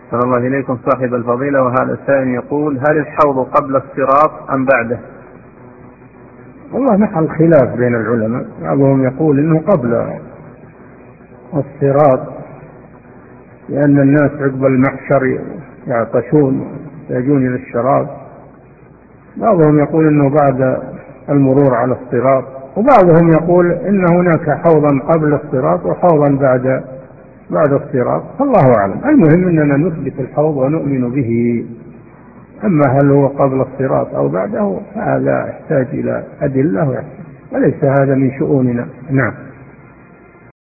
صلى الله إليكم صاحب الفضيلة. وهذا سائل يقول: هل الحوض قبل الصراط أم بعده؟ والله محل خلاف بين العلماء، بعضهم يقول إنه قبل الصراط لأن الناس عقب المحشر يعطشون يحتاجون إلى الشراب، بعضهم يقول إنه بعد المرور على الصراط، وبعضهم يقول إن هناك حوضا قبل الصراط وحوضا بعد الصراط، الله أعلم. المهم أننا نثبت الحوض ونؤمن به، أما هل هو قبل الصراط أو بعده هذا يحتاج إلى أدلة وليس هذا من شؤوننا. نعم.